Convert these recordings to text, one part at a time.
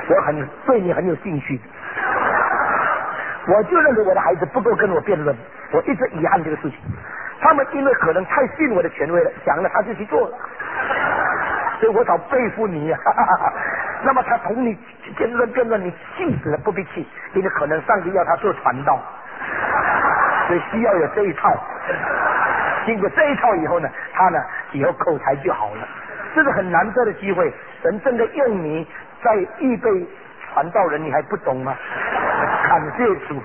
我对你很有兴趣，我就认为我的孩子不够跟我辩论，我一直遗憾这个事情。他们因为可能太信我的权威了，想了他就去做了，所以我早背负你啊。那么他同你辩论，你气死了不必气，因为可能上帝要他做传道，所以需要有这一套。经过这一套以后呢，他呢以后口才就好了。这是很难得的机会，神真的用你在预备传道人，你还不懂吗？感谢主。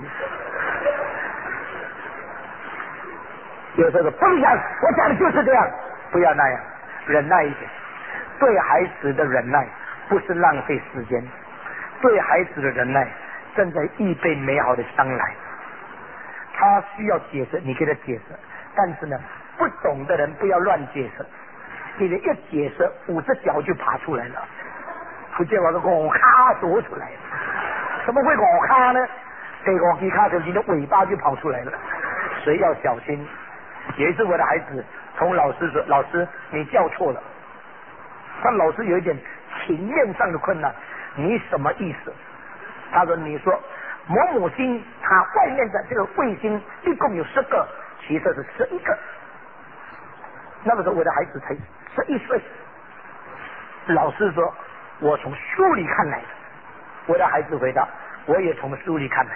有时候说不想，我讲的就是这样，不要那样，忍耐一点。对孩子的忍耐不是浪费时间，对孩子的忍耐正在预备美好的将来。他需要解释，你给他解释，但是呢，不懂的人不要乱解释，因为一解释5只脚就爬出来了。福建话说五卡躲出来了，怎么会五卡呢？这个一卡手机的尾巴就跑出来了，所以要小心。有一次我的孩子同老师说，老师你叫错了。但老师有一点情面上的困难，你什么意思？他说你说某某星它外面的这个卫星一共有10个，其实是11个。那个时候我的孩子才11岁，老师说我从书里看来的。我的孩子回答我也从书里看来。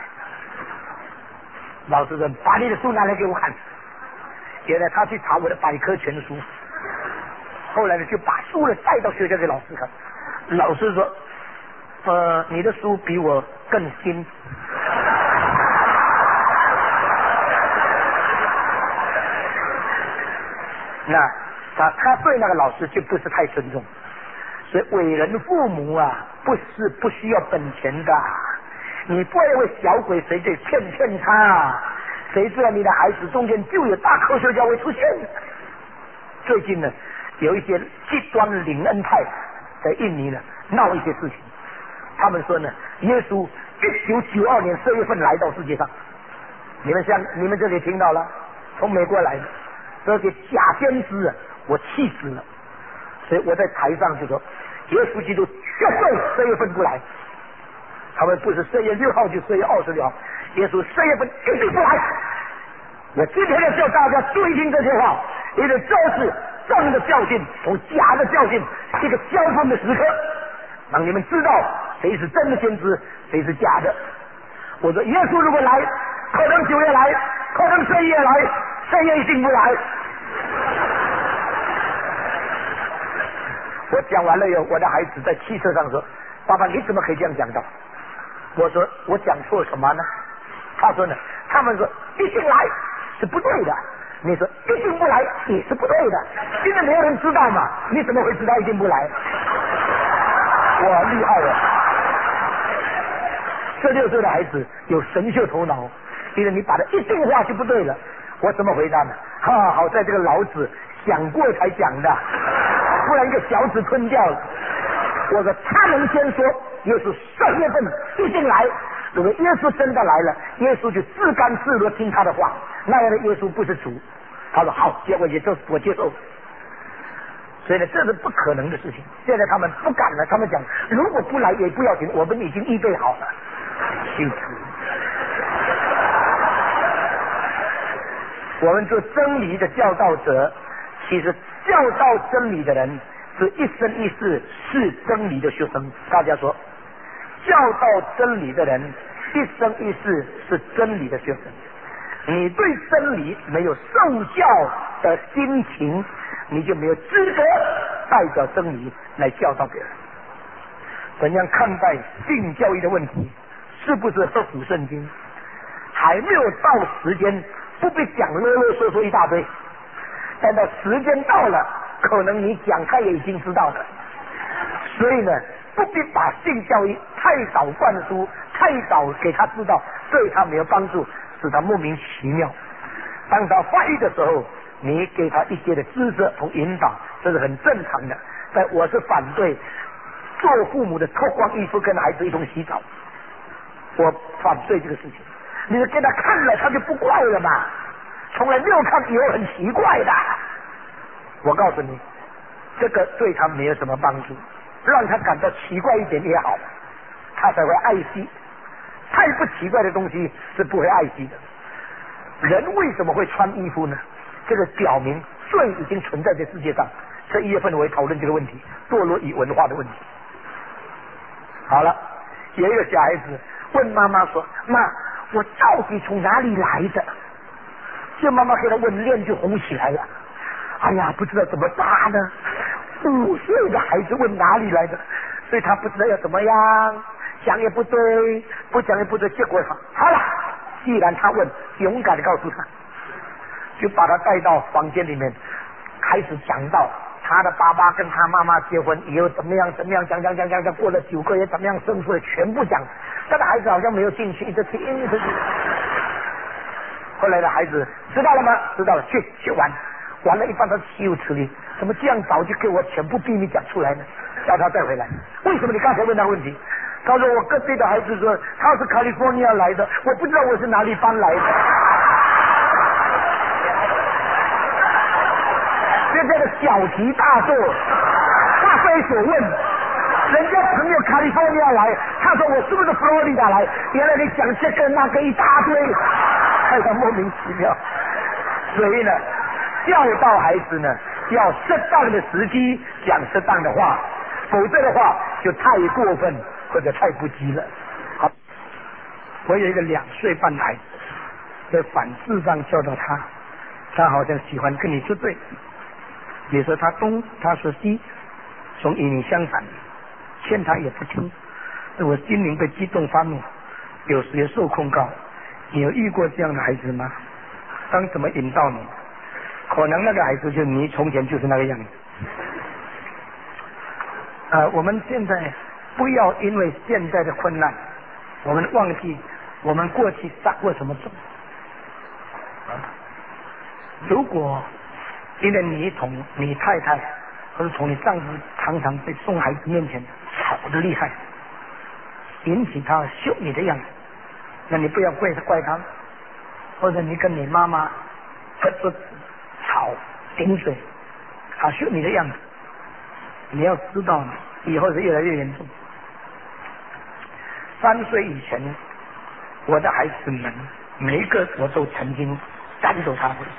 老师说把你的书拿来给我看。原来他去查我的百科全书，后来呢就把书呢带到学校给老师看。老师说你的书比我更新。那他对那个老师就不是太尊重，所以为人父母啊，不需要本钱的。你不要为小鬼谁得骗他，谁知道你的孩子中间就有大科学家会出现。最近呢，有一些极端领恩派在印尼呢闹一些事情。他们说呢，耶稣1992年4月份来到世界上，你们这里听到了，从美国来的。这些假先知啊，我气死了。所以我在台上就说，耶稣基督绝对4月份不来。他们不是4月6号就4月26号，耶稣4月份一定不来。我今天要叫大家注意听这些话，因为这是正的教训同假的教训，一个交锋的时刻，让你们知道谁是真的先知，谁是假的。我说耶稣如果来，可能9月来，可能11月来，3月一定不来。我讲完了以后，我的孩子在汽车上说：“爸爸，你怎么可以这样讲到？”我说：“我讲错什么呢？”他说呢：“他们说一定来是不对的，你说一定不来也是不对的，因为没有人知道嘛，你怎么会知道一定不来？”哇，厉害了！16岁的孩子有神秀头脑，因为你把他一定话就不对了。我怎么回答呢？好在这个老子想过才讲的，不然一个小子吞掉了。我说他能先说耶稣4月份一定来，如果耶稣真的来了，耶稣就自甘自若听他的话，那样的耶稣不是主。他说好，我接受。所以呢，这是不可能的事情。现在他们不敢了，他们讲如果不来也不要紧，我们已经预备好了。辛苦。我们做真理的教导者，其实教导真理的人是一生一世是真理的学生。大家说，教导真理的人一生一世是真理的学生。你对真理没有受教的心情，你就没有资格代表真理来教导别人。怎样看待性教育的问题？是不是合乎圣经？还没有到时间，不必讲啰啰嗦嗦一大堆。等到时间到了，可能你讲他也已经知道了。所以呢，不必把性教育太早灌输，太早给他知道，对他没有帮助，使他莫名其妙。当他发育的时候，你给他一些的知识同引导，这是很正常的。但我是反对做父母的脱光衣服跟孩子一同洗澡，我反对这个事情。你给他看了，他就不怪了嘛。从来没有看以后很奇怪的。我告诉你，这个对他没有什么帮助，让他感到奇怪一点也好。 他才会爱惜。太不奇怪的东西是不会爱惜的。人为什么会穿衣服呢？这个表明罪已经存在在世界上。这1月份我会讨论这个问题，堕落与文化的问题。好了，有一个小孩子问妈妈说：“妈，我到底从哪里来的？”这妈妈给他问，脸就红起来了。哎呀，不知道怎么答呢。5岁的孩子问哪里来的，所以他不知道要怎么样，讲也不对，不讲也不对。结果好了，既然他问，勇敢的告诉他，就把他带到房间里面，开始讲到他的爸爸跟他妈妈结婚以后怎么样，讲，过了9个月怎么样生出来，全部讲。他的孩子好像没有兴趣，一直听。后来的孩子知道了吗？知道了，去玩。玩了一半，他岂有此理！怎么这样早就给我全部秘密讲出来呢？叫他带回来。为什么你刚才问他问题？他说我隔壁的孩子说他是 California 来的，我不知道我是哪里搬来的。现在的小题大做，大非所问。人家朋友 California 来，他说我是不是 Florida 来？原来你讲这个那个一大堆，太他莫名其妙。所以呢，教导孩子呢，要适当的时机讲适当的话，否则的话就太过分或者太不羁了。好，我有一个2岁半的孩子，在反智上教导他，他好像喜欢跟你作对，你说他东，他说西，总与你相反，劝他也不听，我心灵被激动发怒，有时也受控告。你有遇过这样的孩子吗？当怎么引导你？可能那个孩子就你从前就是那个样子。我们现在不要因为现在的困难，我们忘记我们过去撒过什么种。如果因为你同你太太或者从你丈夫常常在送孩子面前吵得厉害，引起他羞你的样子，那你不要怪他，或者你跟你妈妈不吵顶嘴，他羞你的样子，你要知道以后是越来越严重。3岁以前，我的孩子们每一个我都曾经赶走他过一次。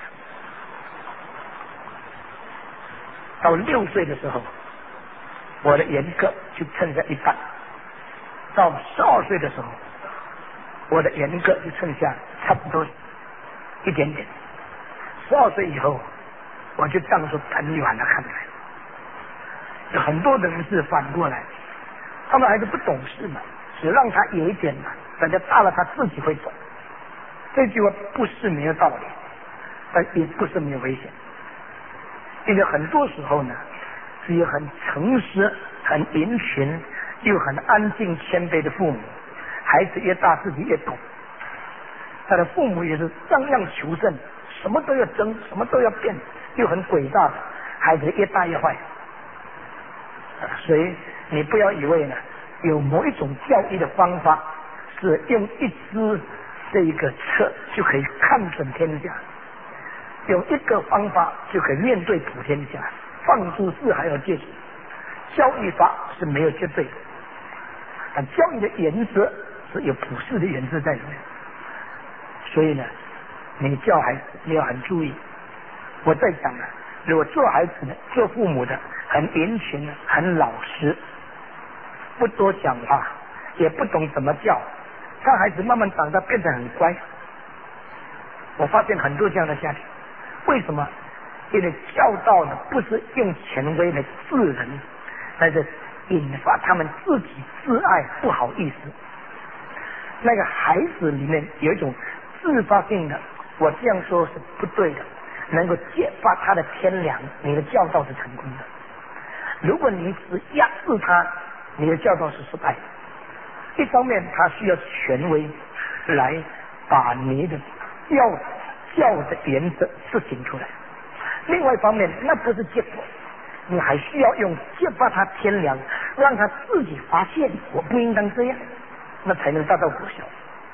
到6岁的时候，我的严格就剩下一半；到12岁的时候，我的严格就剩下差不多一点点。12岁以后，我就当作很远的看待。有很多的人是反过来，他们还是不懂事嘛，只让他有一点嘛，等他大了他自己会懂。这句话不是没有道理，但也不是没有危险。因为很多时候呢，只有很诚实、很殷勤又很安静谦卑的父母，孩子越大自己越懂。他的父母也是样样求胜，什么都要争，什么都要变，又很诡诈的，孩子越大越坏。所以你不要以为呢，有某一种教育的方法是用一支这一个策就可以看准天下，有一个方法就可以面对普天下，放诸四海而皆准。教育法是没有绝对的，但教育的原则是有普世的原则在里面。所以呢，你教孩子你要很注意。我在讲呢，如果做孩子的、做父母的很严勤、很老实，不多讲话，也不懂怎么教，让孩子慢慢长大变得很乖。我发现很多这样的家庭，为什么？因为教导呢不是用权威来治人，但是引发他们自己自爱不好意思。那个孩子里面有一种自发性的，我这样说是不对的，能够揭发他的天良，你的教导是成功的。如果你只压制他，你的教导是失败的。一方面他需要权威来把你的教的原则执行出来，另外一方面那不是结果，你还需要用揭发他天良，让他自己发现我不应当这样，那才能达到果效。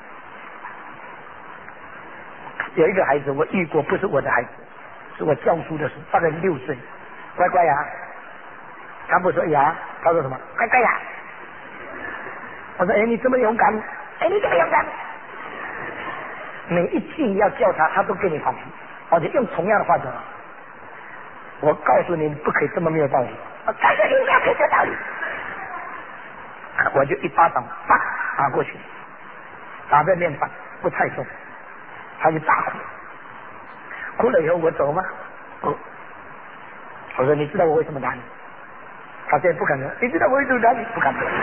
有一个孩子我遇过，不是我的孩子，是我教书的时候，大概6岁，乖乖呀，他不说呀，他说什么？乖乖呀。 他说：“哎，你这么勇敢，哎，你这么勇敢。”每一句要叫他，他都给你反击，而且用同样的话讲。我告诉你，不可以这么没有道理。我告诉你，不要可以这道理。我就一巴掌啪打过去，打在面上，不太重，他就大哭。哭了以后我走吗？不。我说你知道我为什么打你？他现在不敢说。你知道我为什么打你？不敢说。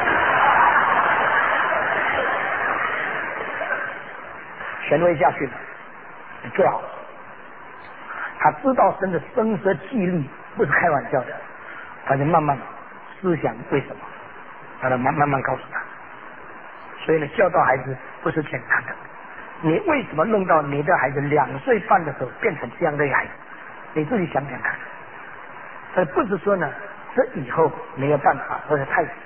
权威下去了，你做好。他知道真的声色俱厉不是开玩笑的，他就慢慢思想为什么，他慢慢告诉他。所以呢，教导孩子不是简单的。你为什么弄到你的孩子2岁半的时候变成这样的孩子？你自己想想看。而不是说呢，这以后没有办法或者太迟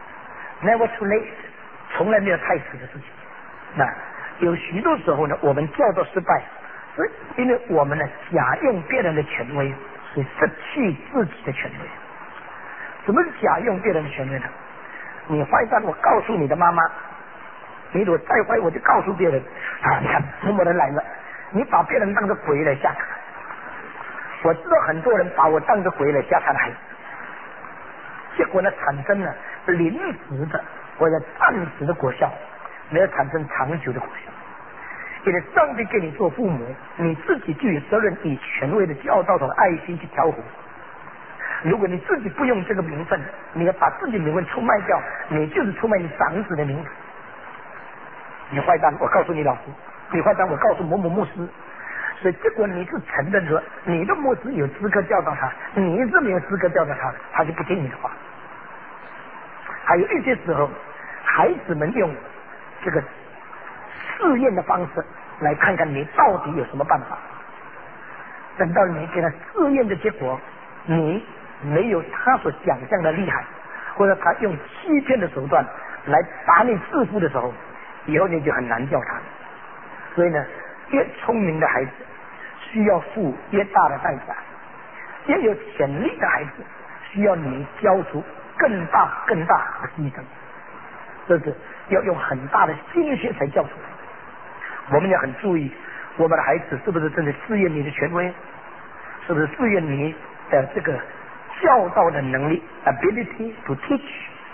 ，never too late， 从来没有太迟的事情。那有许多时候呢，我们教导失败。是因为我们呢假用别人的权威，是失去自己的权威。什么是假用别人的权威呢？你坏蛋，我告诉你的妈妈，你如果再坏，我就告诉别人啊！你看某某人来了，你把别人当作鬼来吓他。我知道很多人把我当作鬼来吓他的孩子，结果呢产生了临时的或者暂时的果效，没有产生长久的果效。因为上帝给你做父母，你自己就有责任以权威的教导和爱心去调和。如果你自己不用这个名分，你要把自己名分出卖掉，你就是出卖你长子的名分。你坏蛋，我告诉你老师；你坏蛋，我告诉某某牧师。所以结果你是承认说你的牧师有资格教导他，你是没有资格教导他，他就不听你的话。还有一些时候，孩子们用这个试验的方式来看看你到底有什么办法。等到你给他试验的结果，你没有他所想象的厉害，或者他用欺骗的手段来把你制服的时候，以后你就很难教他。所以呢，越聪明的孩子需要付越大的代价，越有潜力的孩子需要你交出更大的牺牲，这是要用很大的心血才教出来。我们要很注意，我们的孩子是不是真的试验你的权威，是不是试验你的这个教导的能力 ability to teach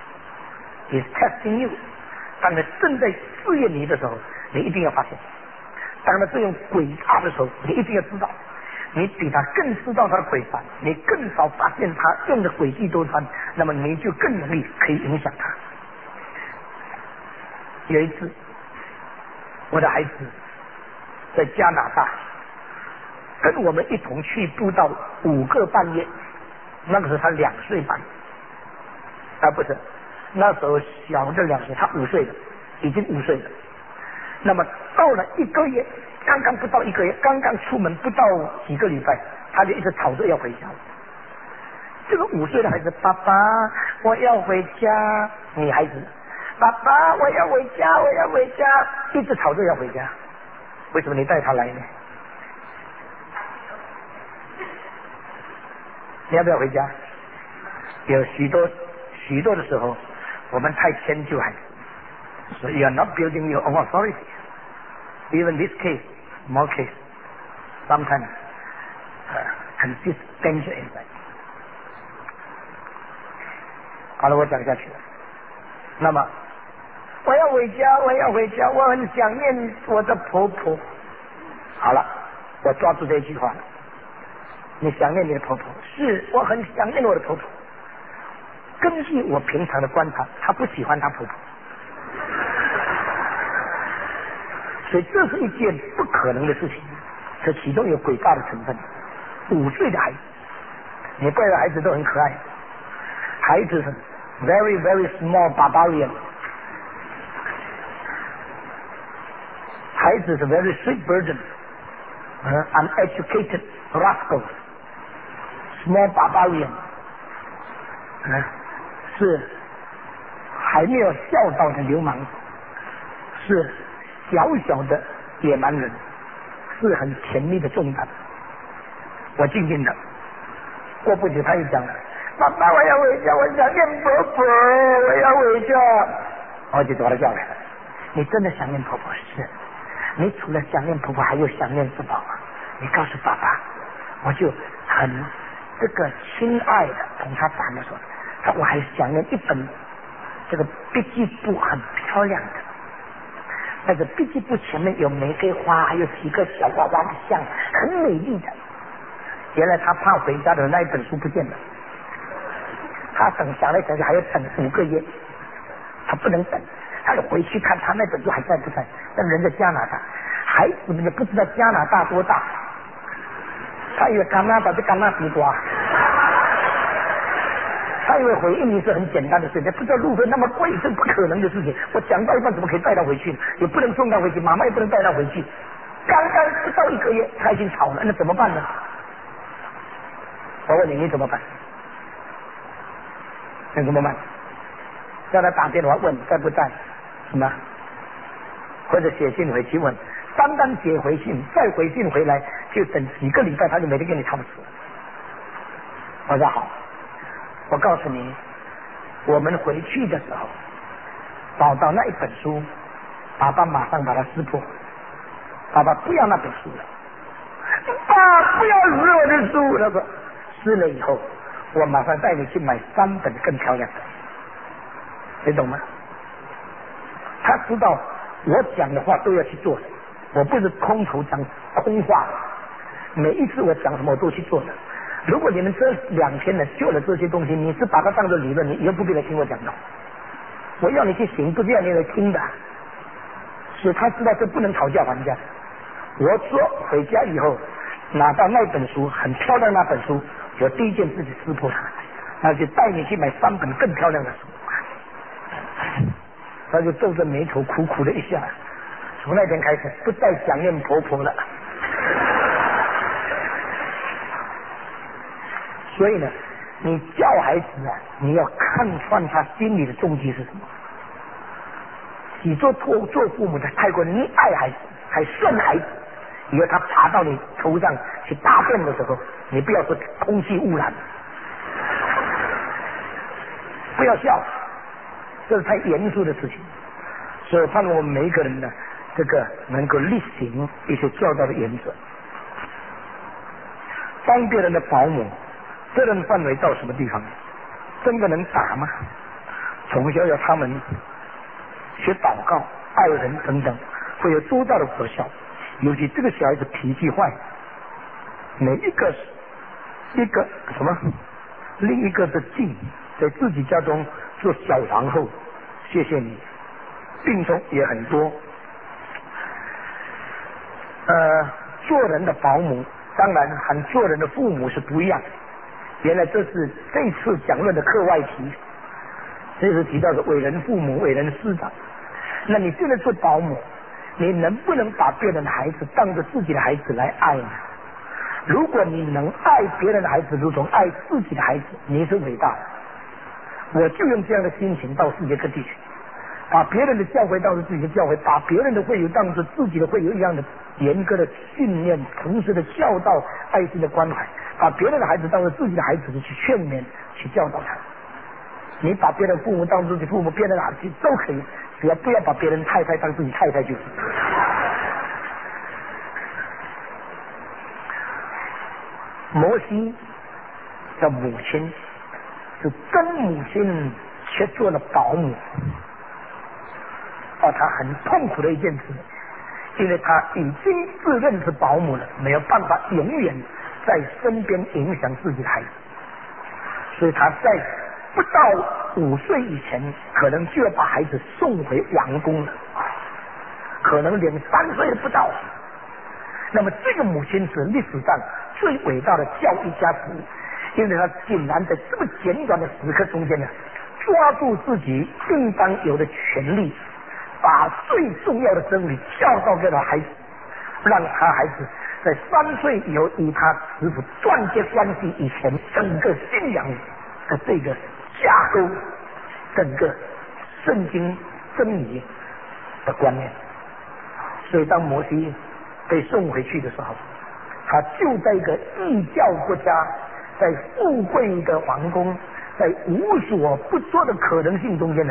is testing you。 当他正在试验你的时候，你一定要发现；当他正用诡诈的时候，你一定要知道。你比他更知道他的诡诈，你更少发现他用的诡计多端，那么你就更容易可以影响他。有一次，我的孩子在加拿大跟我们一同去布道5个半月，那个时候他2岁半，不是，那时候小的2岁，他5岁了，已经5岁了。那么到了1个月，刚刚不到1个月，刚刚出门不到几个礼拜，他就一直吵着要回家了。这个5岁的孩子，爸爸我要回家，女孩子，爸爸我要回家，我要回家，一直吵着要回家。为什么你带他来呢？你要不要回家？有许多的时候，我们太迁就孩子。So you are not building your own authority. Even this case, small case, sometimes consists danger inside. 好了，我讲下去了。那么，我要回家，我要回家，我很想念我的婆婆。好了，我抓住这一句话了。你想念你的婆婆？是，我很想念我的婆婆。根据我平常的观察，她不喜欢她婆婆。所以这是一件不可能的事情，这其中有诡诈的成分。5岁的孩子，你怪的孩子都很可爱，孩子是 very very small barbarian， 孩子是 very sweet burden， uneducated rascals， small barbarian， 是还没有孝道的流氓，是小小的野蛮人，是很甜蜜的重担。我静静的，过不久他又讲了：“爸爸，我要回家，我想念婆婆，我要回家。” 我就把他叫来了。你真的想念婆婆？是。你除了想念婆婆，还有想念什么吗？你告诉爸爸。我就很这个亲爱的同他谈的说，我还想念一本这个笔记簿，很漂亮的。那个笔记簿前面有玫瑰花，还有几个小娃娃的像，很美丽的。原来他怕回家的那一本书不见了，他想来想去还要等5个月，他不能等，他就回去看他那本书还在不在。但人在加拿大，孩子们也不知道加拿大多大，他以为加拿大就加拿大地瓜，他以为回印尼是很简单的事情，不知道路费那么贵，是不可能的事情。我讲到一半怎么可以带他回去？也不能送他回去，妈妈也不能带他回去。刚刚不到1个月，他已经吵了，那怎么办呢？我问你，你怎么办？那怎么办？叫他打电话问在不在，什么？或者写信回去问。单单写回信，再回信回来，就等几个礼拜，他就每天跟你吵死。我说好，我告诉你，我们回去的时候找到那一本书，爸爸马上把它撕破。爸爸不要那本书了，爸不要撕我的书。他说撕了以后，我马上带你去买3本更漂亮的，你懂吗？他知道我讲的话都要去做的，我不是空头讲空话，每一次我讲什么我都去做的。如果你们这2天呢做了这些东西，你是把它当作理论，你以后不必来听我讲的。我要你去行，不是要你来听的。所以他知道这不能讨价还价。我说回家以后拿到那本书，很漂亮那本书，我第一件事情撕破它，那就带你去买3本更漂亮的书。他就皱着眉头苦苦的一下，从那天开始不再想念婆婆了。所以呢，你教孩子啊，你要看穿他心里的动机是什么。你做父母的太过溺爱孩子，还顺孩子，以后他爬到你头上去大便的时候，你不要说空气污染，不要笑，这是太严肃的事情。所以盼望我们每一个人呢，这个能够力行一些教导的原则。当别人的保姆，责任范围到什么地方？真的能打吗？从小要他们学祷告、爱人等等，会有多大的果效？尤其这个小孩子脾气坏，每一个什么，另一个的劲，在自己家中做小皇后，谢谢你。病痛也很多。做人的保姆，当然和做人的父母是不一样。原来这是这次讲论的课外题，这是提到的为人父母、为人师长。那你真的做保姆，你能不能把别人的孩子当着自己的孩子来爱呢？如果你能爱别人的孩子如同爱自己的孩子，你是伟大的。我就用这样的心情到世界各地去，把别人的教诲当作自己的教诲，把别人的会友当作自己的会友一样的严格的训练，同时的教导，爱心的关怀，把别人的孩子当作自己的孩子去劝勉，去教导他。你把别人父母当作自己父母，别人的儿子都可以，只要不要把别人太太当自己太太就是。摩西的母亲是真母亲，却做了保姆，他很痛苦的一件事，因为他已经自认是保姆了，没有办法永远在身边影响自己的孩子，所以他在不到5岁以前，可能就要把孩子送回王宫了，可能连3岁都不到。那么这个母亲是历史上最伟大的教育家之一，因为他竟然在这么简短的时刻中间呢，抓住自己应当有的权利，把最重要的真理教导给了孩子，让他孩子在3岁以后与他师父断绝关系以前，整个信仰的这个架构，整个圣经真理的观念。所以当摩西被送回去的时候，他就在一个异教国家，在富贵的王宫，在无所不做的可能性中间呢，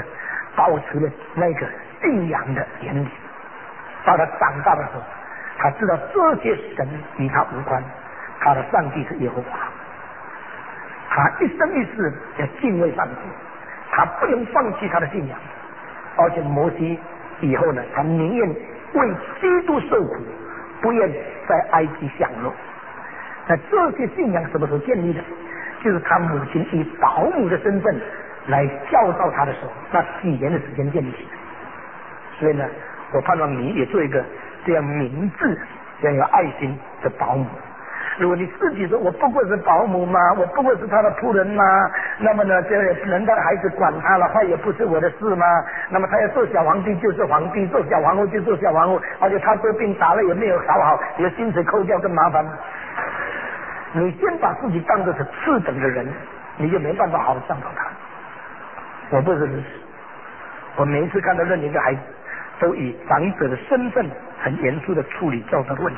保持了那个信仰的原理。到他长大的时候，他知道这些神与他无关，他的上帝是耶和华。他一生一世要敬畏上帝，他不能放弃他的信仰。而且摩西以后呢，他宁愿为基督受苦，不愿在埃及享乐。那这些信仰什么时候建立的？就是他母亲以保姆的身份来教导他的时候，那几年的时间建立起来。所以呢，我盼望你也做一个这样明智、这样有爱心的保姆。如果你自己说我不过是保姆嘛，我不过是他的仆人嘛，那么呢，这人家的孩子管他了，他也不是我的事嘛。那么他要做小皇帝就是皇帝，做小皇后就做小皇后，而且他得病打了也没有少好，你的薪水扣掉更麻烦。你先把自己当作是次等的人，你就没办法好好教导他。我不是如此，我每一次看到任何一个孩子，都以长者的身份很严肃的处理教导的问题。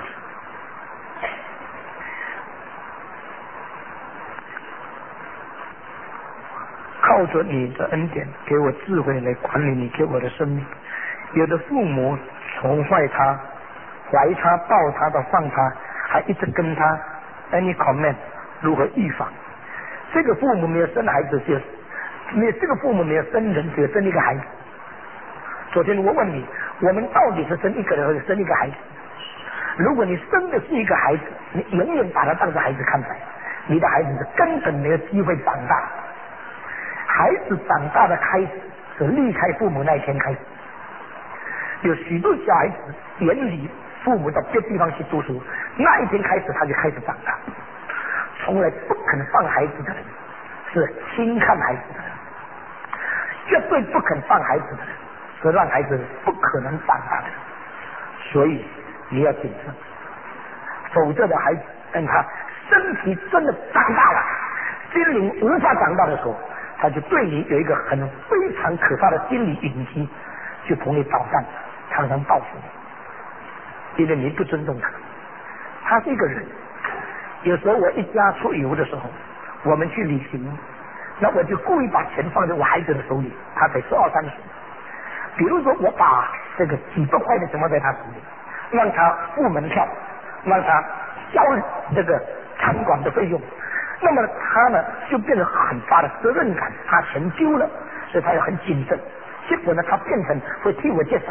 靠着你的恩典，给我智慧来管理你给我的生命。有的父母宠坏他，怀他抱他到放他，还一直跟他 any comment 如何预防。这个父母没有生孩子，就没有这个父母没有生人，只有生一个孩子。昨天我问你，我们到底是生一个人还是生一个孩子？如果你生的是一个孩子，你永远把他当作孩子看待，你的孩子是根本没有机会长大。孩子长大的开始是离开父母那一天开始。有许多小孩子远离父母到别地方去读书，那一天开始他就开始长大。从来不肯放孩子的人是轻看孩子的人，绝对不肯放孩子的人是让孩子不可能长大的人。所以你要谨慎，否则的孩子等他身体真的长大了，心灵无法长大的时候，他就对你有一个很非常可怕的心理隐疾，就同你捣蛋，常常报复你，因为你不尊重他。他是一个人。有时候我一家出游的时候，我们去旅行，那我就故意把钱放在我孩子的手里，他才12、13岁。比如说我把这个几百块的钱放在他手里，让他付门票，让他交这个餐馆的费用，那么他呢就变得很大的责任感，他钱丢了，所以他也很谨慎。结果呢，他变成会替我节省，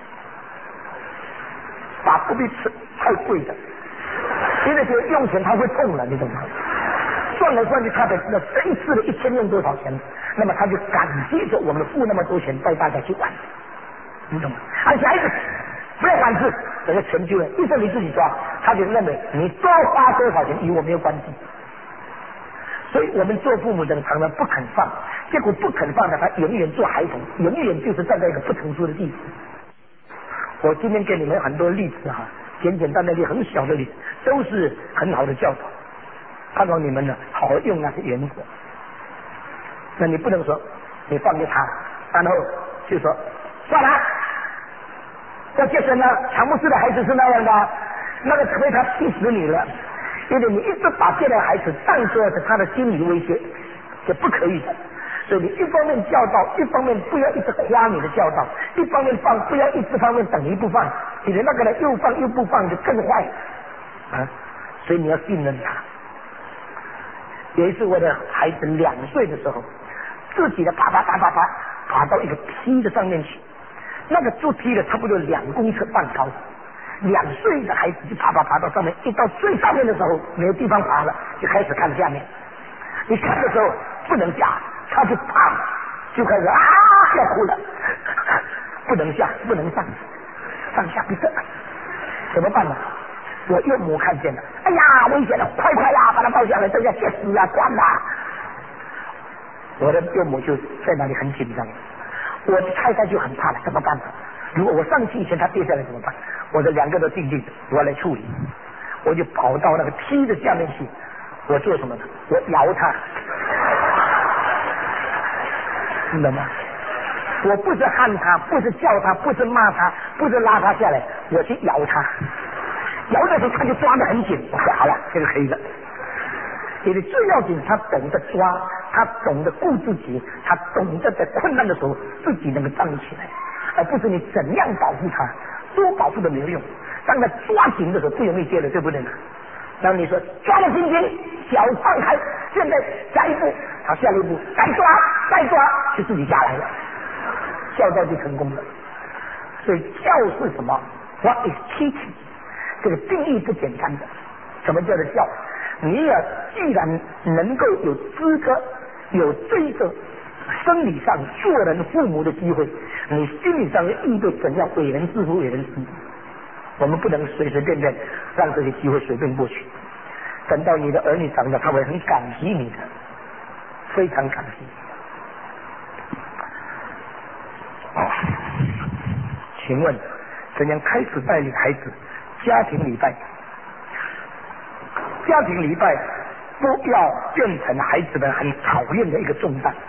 把不必吃太贵的，因为这个用钱他会痛了，你懂吗？算来算去，他才知道这一次的1000用多少钱，那么他就感激着我们付那么多钱带大家去玩，你懂吗？而且孩子不要管事，这个钱丢了，一说你自己抓，他就认为你多花多少钱与我没有关系。所以我们做父母的常常不肯放，结果不肯放的他永远做孩童，永远就是站在一个不成熟的地步。我今天给你们很多例子哈，简简单单的很小的例子，都是很好的教导，盼望你们呢好好用那些原则。那你不能说你放给他，然后就说算了，要节省了，乔布斯的孩子是那样的，那个除非他气死你了。因为你一直把这个孩子当作是他的心理威胁，是不可以的。所以你一方面教导，一方面不要一直夸你的教导，一方面放，不要一直方面等于不放，你的那个人又放又不放就更坏啊！所以你要信任他。有一次我的孩子2岁的时候，自己的爬到一个梯的上面去，那个坐梯的差不多2公尺半高。2岁的孩子就爬到上面，一到最上面的时候没有地方爬了，就开始看下面。你看的时候不能下，他就爬，就开始要哭了，不能下，不能上，上下不得，怎么办呢？我岳母看见了，哎呀，危险了，快啦，把他抱下来，这要chết死啊，关啦！我的岳母就在那里很紧张，我的太太就很怕了，怎么办呢？如果我上去以前他跌下来怎么办？我的2个都定定，我来处理。我就跑到那个梯的下面去，我做什么呢？我摇他，你懂吗？我不是喊他，不是叫他，不是骂他，不是拉他下来，我去摇他。摇的时候他就抓得很紧，我说好了，这个可以了。因为最要紧，他懂得抓， 他懂得顾自己，他懂得在困难的时候自己能够站起来，而不是你怎样保护他，多保护都没有用。当他抓紧的时候不容易接了，对不对呢？然后你说抓了紧紧，脚放开，现在下一步，好，下一步再抓，就自己下来了，教导就成功了。所以教是什么 ？What is teaching？ 这个定义不简单的。什么叫做教？你也既然能够有资格、有这个生理上做人父母的机会，你心理上要预备怎样为人师傅、为人师。我们不能随随便便让这些机会随便过去。等到你的儿女长大，他会很感激你的，非常感激。请问，怎样开始带领孩子家庭礼拜？家庭礼拜不要变成孩子们很讨厌的一个重担。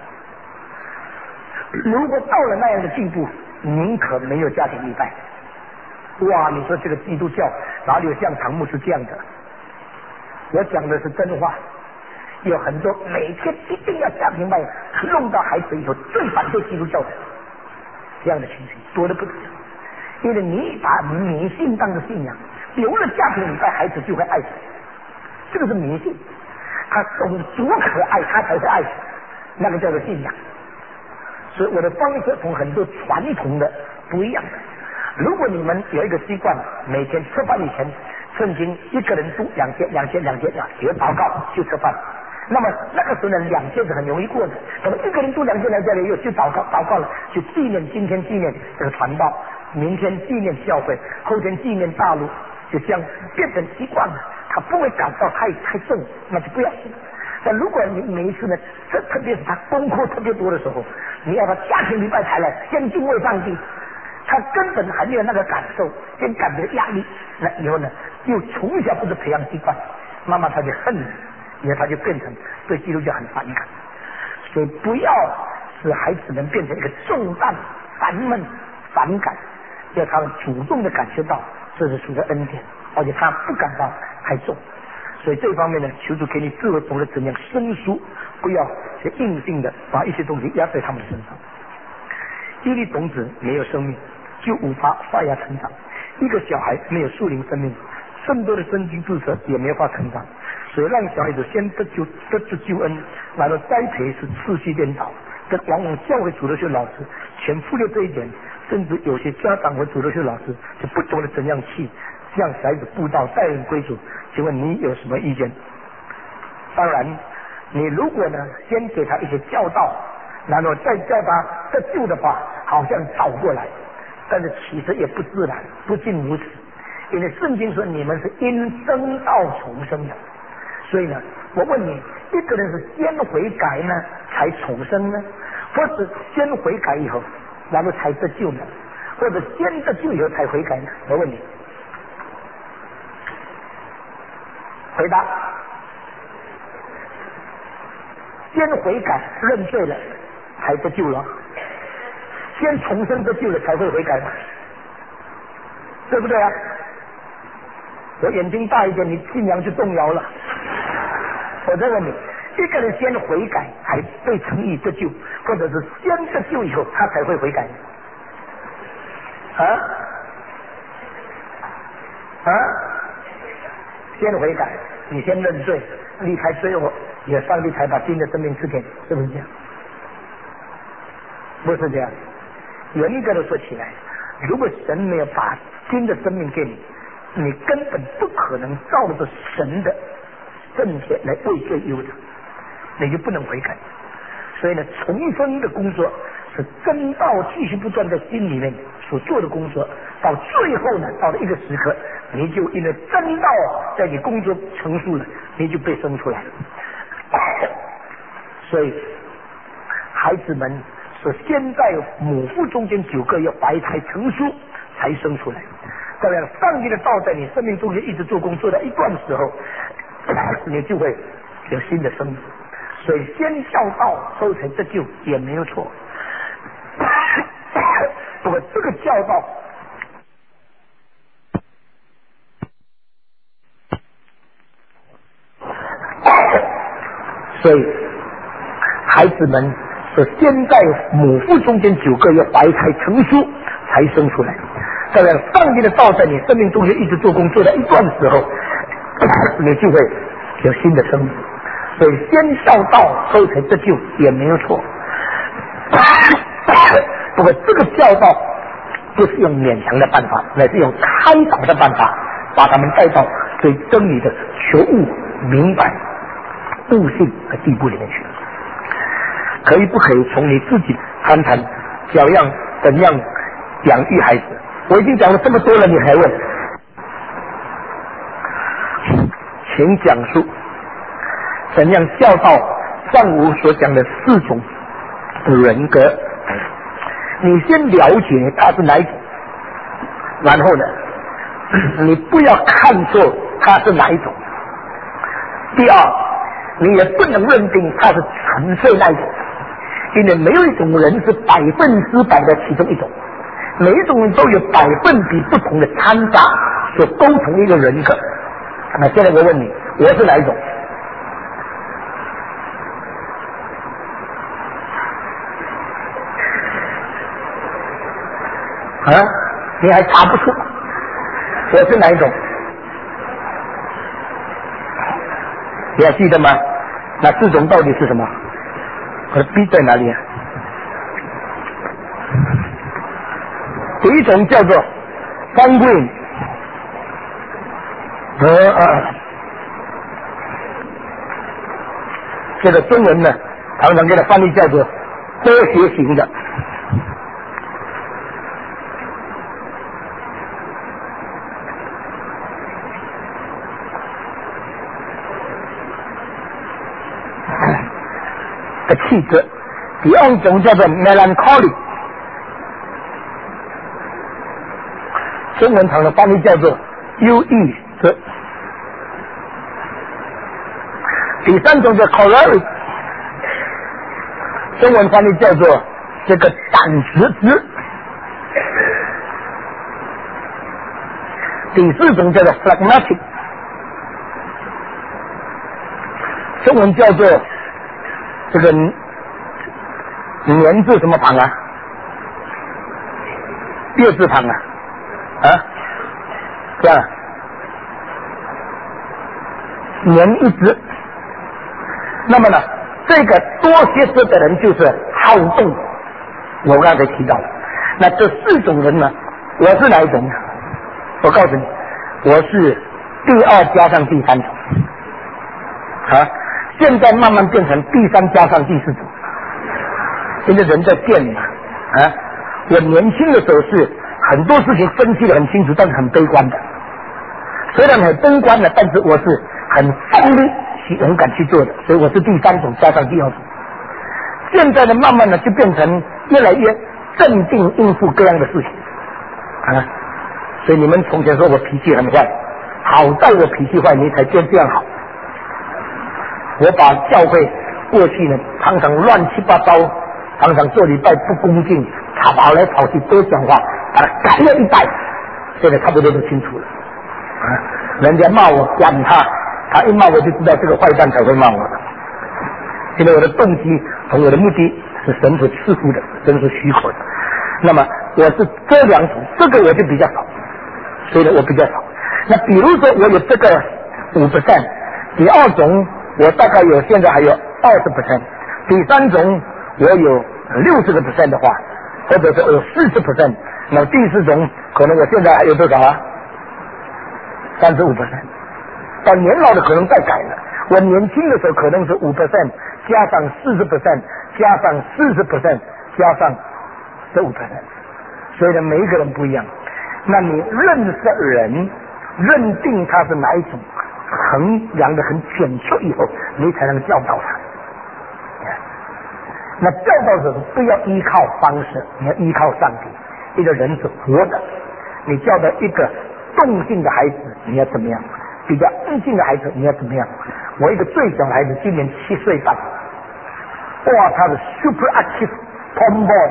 如果到了那样的地步，宁可没有家庭礼拜。哇，你说这个基督教哪里有像唐牧师这样的？我讲的是真话。有很多每天一定要家庭礼拜，弄到孩子以后最反对基督教的这样的情形多得不得了。因为你把迷信当的信仰，有了家庭礼拜，孩子就会爱死。这个是迷信，他懂足可爱，他才会爱死，那个叫做信仰。所以我的方式同很多传统的不一样的。如果你们有一个习惯，每天吃饭以前，圣经一个人读两节有祷告就吃饭，那么那个时候呢，2节是很容易过的。那么一个人读2节又就祷告了，就纪念今天纪念这个传道，明天纪念教会，后天纪念大陆，就这样变成习惯了。他不会感到太重，那就不要信。但如果你每一次呢，特别是他功课特别多的时候，你要他家庭礼拜才来，先敬畏上帝，他根本还没有那个感受，先感觉压力，那以后呢，又从小不是培养习惯，慢慢他就恨你，以后他就变成对基督教很反感。所以不要使孩子们变成一个重担、烦闷、反感，要他们主动的感觉到这是属于恩典，而且他不感到太重。所以这方面呢，求主给你智慧，懂得怎样生疏，不要去硬性的把一些东西压在他们身上。一粒种子没有生命，就无法发芽成长。一个小孩没有树灵生命，更多的真经注册也没法成长。所以让小孩子先得救恩，然后栽培是次序颠倒。这往往教会主流学老师全忽略这一点，甚至有些家长和主流学老师就不懂得怎样去向小孩子布道带领归主。请问你有什么意见？当然，你如果呢先给他一些教导，然后再叫他得救的话，好像倒过来，但是其实也不自然，不尽如此。因为圣经说你们是因生道重生的，所以呢，我问你，一个人是先悔改呢才重生呢，或是先悔改以后然后才得救呢，或者先得救以后才悔改呢？我问你，回答。先悔改认罪了才得救了，先重生得救了才会悔改嘛，对不对啊？我眼睛大一点，你信仰就动摇了。我再问你，一个人先悔改才被称义得救，或者是先得救以后他才会悔改先悔改，你先认罪，离开罪恶，也上帝才把新的生命赐给你，是不是这样？不是这样。严格的说起来，如果神没有把新的生命给你，你根本不可能照着神的正确来为罪忧的，你就不能悔改。所以呢，重生的工作是真道继续不断在心里面所做的工作，到最后呢，到了一个时刻，你就因为真道在你工作成熟了，你就被生出来了。所以孩子们是先在母腹中间9个月怀胎成熟才生出来。当然，上帝的道在你生命中间一直做工，做到一段时候，你就会有新的生命。所以先教道后才得救也没有错。不过这个教导所以孩子们是先在母腹中间9个月怀胎成熟才生出来。这样上帝的道在你生命中间一直做工，做到一段时候，你就会有新的生命。所以先孝道后才得救也没有错。不过这个教导不是用勉强的办法，乃是用开导的办法，把他们带到对真理的求悟、明白、悟性的地步里面去。可以不可以从你自己谈谈怎样养育孩子？我已经讲了这么多了，你还问？请讲述怎样教导上午所讲的4种人格。你先了解他是哪一种，然后呢，你不要看错他是哪一种。第二，你也不能认定他是纯粹那一种，因为没有一种人是100%的其中一种，每一种人都有100%比不同的掺杂所构成一个人格。那现在我问你，我是哪一种？啊，你还查不出我是哪一种？你还记得吗？那4种到底是什么？我的 B 在哪里啊？第一种叫做sanguine，这个中文呢，常常给它翻译叫做多学型的。的气质。第二种叫做 melancholy， 中文常的翻译叫做忧郁者。第3种叫 choleric， 中文翻译叫做这个胆直直。第4种叫做 phlegmatic， 中文叫做这个年字什么旁啊？月字旁啊？这样，年一直。那么呢，这个多学识的人就是好动，我刚才提到了。那这4种人呢，我是哪一种呢？我告诉你，我是第2加上第3种。现在慢慢变成第3加上第4种。现在人在变嘛，我年轻的时候是很多事情分析得很清楚，但是很悲观的。虽然很悲观的，但是我是很锋利、勇敢去做的，所以我是第3种加上第2种。现在呢，慢慢的就变成越来越镇定应付各样的事情，所以你们从前说我脾气很坏，好在我脾气坏，你才变这样好。我把教会过去呢，常常乱七八糟，常常做礼拜不恭敬，跑来跑去多讲话，把它改了100，现在差不多都清楚了。人家骂我管他一骂我就知道这个坏蛋才会骂我的。因为我的动机和我的目的是神所赐福的，神所许可的。那么我是这2种，这个我就比较少，所以呢我比较少。那比如说我有这个5%，第2种我大概有现在还有20%，第3种我有60% 的话，或者是有40%，那第4种可能我现在还有多少啊？35%。到年老的可能再改了，我年轻的时候可能是5%加上40%加上40%加上这5%，所以呢每一个人不一样。那你认识人，认定他是哪一种，衡量的很准确以后，你才能教导他。那教导者不要依靠方式，你要依靠上帝。一个人是活的，你教导一个动静的孩子，你要怎么样？比较安静的孩子，你要怎么样？我一个最小的孩子今年7岁半，哇，他是 super active tomboy，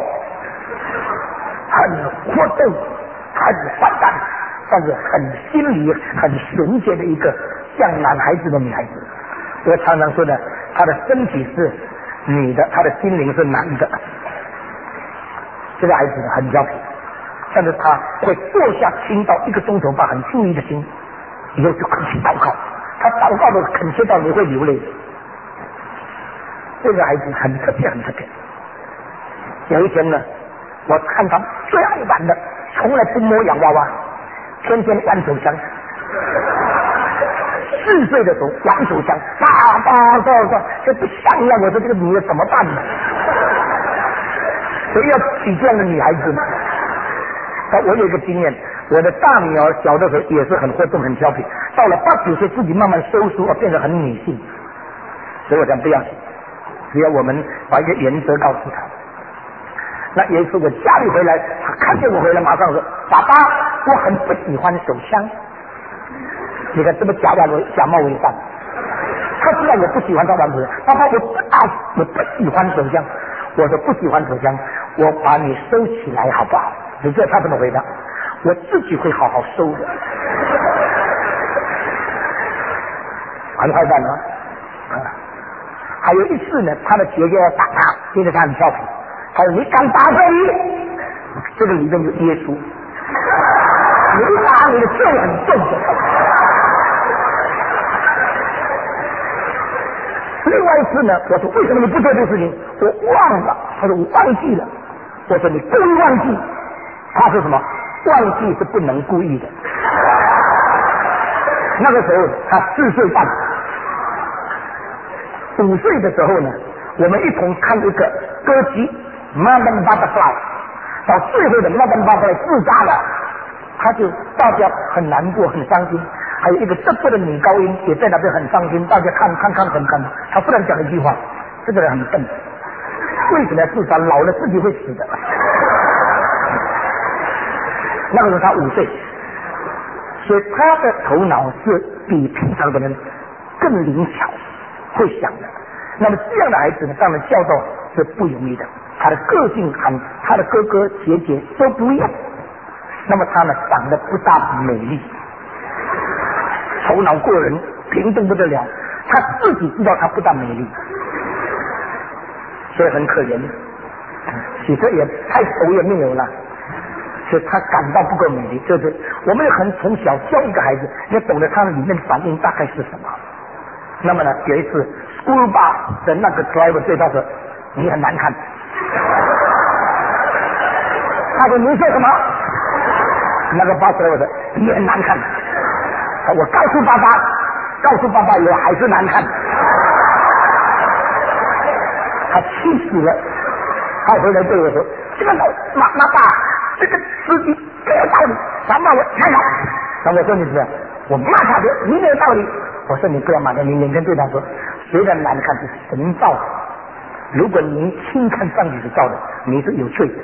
很活动，很发展，但是很心理很纯洁的一个像男孩子的女孩子。我常常说的，他的身体是女的，她的心灵是男的。这个孩子呢很调皮，但是他会坐下听到1个钟头吧，很注意的听，以后就肯去祷告。他祷告的恳切到你会流泪。这个孩子很特别，很特别。有一天呢，我看他最爱玩的，从来不摸洋娃娃，天天玩手枪。4岁的时候玩手枪，叭叭叭叭，这不像样。我说这个女的怎么办呢？谁要娶这样的女孩子呢？我有一个经验，我的大女儿小的时候也是很活动很调皮，到了8、9岁自己慢慢收缩，变得很女性。所以我讲不要紧，只要我们把一个原则告诉她。那有一次我家里回来，她看见我回来，马上说：“爸爸，我很不喜欢手枪。”你看这么假冒伪善。他知道我不喜欢他玩手枪，爸爸我不喜欢手枪。我说不喜欢手枪，我把你收起来好不好？你知道他怎么回答？我自己会好好收的。很坏蛋吗？还有一次呢，他的姐姐要打他，因为他很调皮，他说：“你敢打这里？”这个里面有耶稣，你打你的罪很重的。另外一次呢，我说：“为什么你不做这个事情？”我忘了。他说：“我忘记了。”我说：“你故意忘记。”他说什么？忘记是不能故意的。那个时候他4岁半，5岁的时候呢，我们一同看一个歌剧《Madame Butterfly》，到最后的 Madame Butterfly 自杀了，他就大家很难过很伤心。还有一个这个的女高音也在那边很伤心，大家看，他忽然讲了一句话：“这个人很笨，为什么要自杀？老了自己会死的。”那个时候他5岁，所以他的头脑是比平常的人更灵巧，会想的。那么这样的孩子呢，当然教导是不容易的。他的个性和他的哥哥姐姐都不一样。那么他呢，长得不大美丽，头脑过人，平等不得了。他自己知道他不大美丽，所以很可怜。其实也太丑也没有了。所以他感到不够美丽，就是我们很从小教一个孩子，要懂得他的里面反应大概是什么。那么呢，有一次 school bus 的那个 driver 对他说：“你很难看。”他说：“你说什么？”那个 bus driver 说：“你很难看。”我告诉爸爸以后还是难看。他气死了，他回来对我说：“这个妈爸。”这个司机没有道理，他骂我难看。那我说你是，我骂他的，你没有道理。我说你不要骂他，你每天对他说，虽然难看是神造的，如果您轻看上帝是造的，你是有罪的。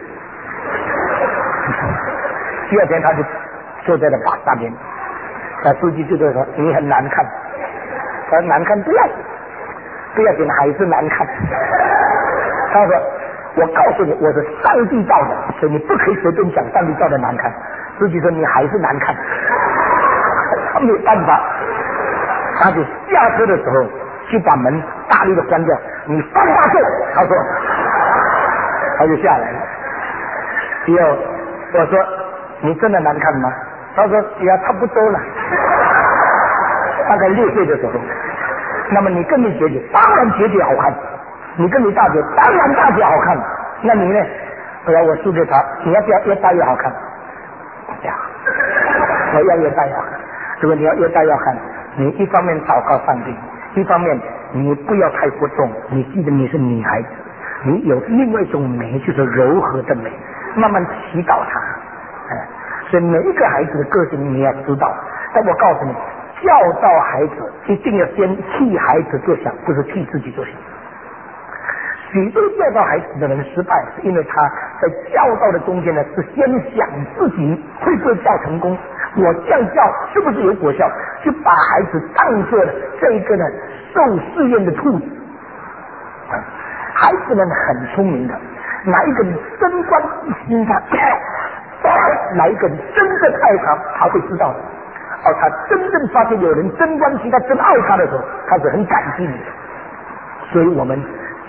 第2天他就坐在了巴士上面，那司机就对他说：“你很难看。”他说：“难看不要紧，还是难看。”他说：“我告诉你，我是上帝造的，所以你不可以随便讲上帝造的难看。”司机说：“你还是难看。”他没有办法，他就下车的时候就把门大力的关掉。你放大声，他说，他就下来了。以后我说：“你真的难看吗？”他说：“也差不多了。”大概6岁的时候，那么你跟你姐姐，当然姐姐好看。你跟你大姐，当然大姐好看。那你呢？后来我输给他，你要不要越大越好看？呀，我要越大越好看。如果你要越大越好看，你一方面祷告上帝，一方面你不要太过重。你记得你是女孩子，你有另外一种美，就是柔和的美，慢慢祈祷它。所以每一个孩子的个性你要知道。但我告诉你，教导孩子一定要先替孩子着想，不是替自己着想。许多教导孩子的人失败，是因为他在教导的中间呢，是先想自己会不会教成功，我这样教是不是有果效，就把孩子当作了这一个呢受试验的兔子。孩子们很聪明的，哪一个人真关心他，哪一个人真正爱他，他会知道的。他真正发现有人真关心他、真爱他的时候，他是很感激你的。所以我们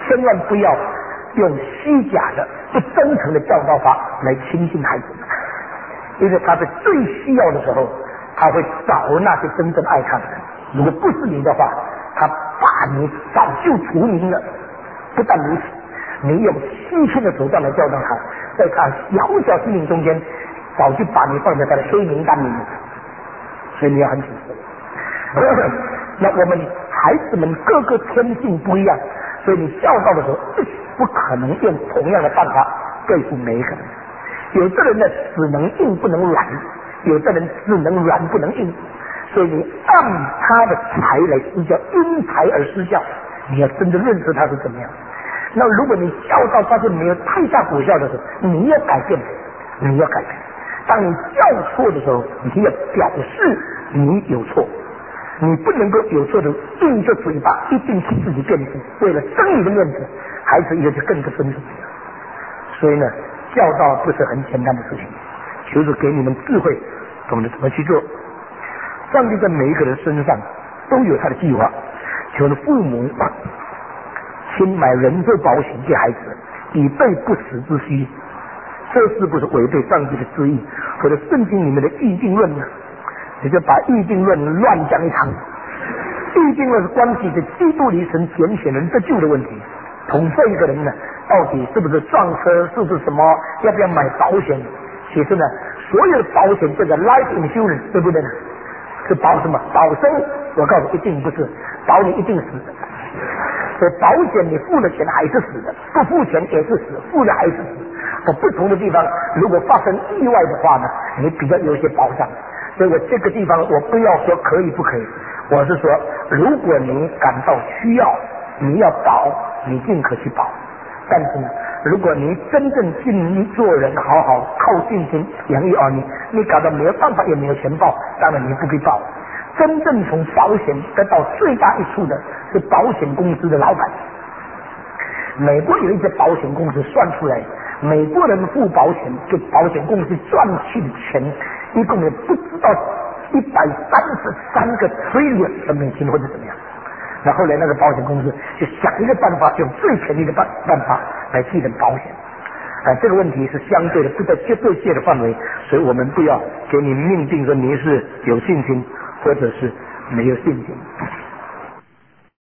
千万不要用虚假的、不真诚的教导法来亲近孩子，因为他在最需要的时候，他会找那些真正爱他的人。如果不是你的话，他把你早就除名了。不但如此，你用欺骗的手段来教导他，在他小小心灵中间，早就把你放在他的黑名单里面。所以你要很谨慎。那我们孩子们各个天性不一样，所以你教导的时候，不可能用同样的办法对付每一个人。有的人呢，只能硬不能软；有的人只能软不能硬。所以你按他的才来施教，因材而施教。你要真的认识他是怎么样。那如果你教导发现没有太大果效的时候，你要改变，你要改变。当你教错的时候，你要表示你有错，你不能够有错的硬着嘴巴，一定替自己辩护，为了真理的面子，孩子也就更不尊重你了。所以呢，教导不是很简单的事情，求主给你们智慧，懂得怎么去做。上帝在每一个人身上都有他的计划，求的父母先买人寿保险给孩子，以备不时之需。这是不是违背上帝的旨意？或者圣经里面的预定论呢？你就把预定论乱讲一场。预定论是关系着基督里神拣选人得救的问题。同这一个人呢，到底是不是撞车，是不是什么，要不要买保险？其实呢，所有的保险这个 life insurance 对不对呢？是保什么？保生。我告诉你，一定不是，保你一定死的。所以保险你付了钱还是死的，不付钱也是死，付了还是死。不同的地方，如果发生意外的话呢，你比较有一些保障。所以我这个地方我不要说可以不可以，我是说，如果你感到需要，你要保，你尽可去保。但是呢，如果你真正尽力做人，好好靠信心养育儿女，你搞到没有办法也没有钱报，当然你不必报。真正从保险得到最大益处的是保险公司的老板。美国有一些保险公司算出来，美国人付保险给保险公司赚去的钱，一共也不知道133个trillion的美金或者怎么样。那后来那个保险公司就想一个办法，用最便宜的办法来替人保险。这个问题是相对的，不在绝对界的范围，所以我们不要给你命定说你是有信心或者是没有信心。